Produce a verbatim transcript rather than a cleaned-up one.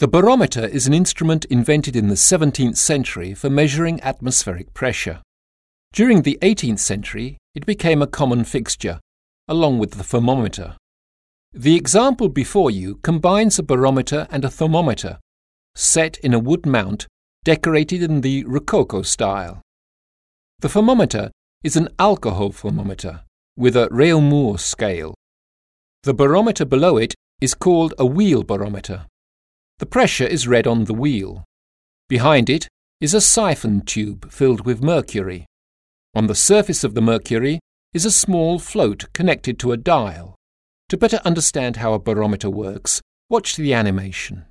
The barometer is an instrument invented in the seventeenth century for measuring atmospheric pressure. During the eighteenth century, it became a common fixture, along with the thermometer. The example before you combines a barometer and a thermometer, set in a wood mount decorated in the Rococo style. The thermometer is an alcohol thermometer with a Réaumur scale. The barometer below it is called a wheel barometer. The pressure is read on the wheel. Behind it is a siphon tube filled with mercury. On the surface of the mercury is a small float connected to a dial. To better understand how a barometer works, watch the animation.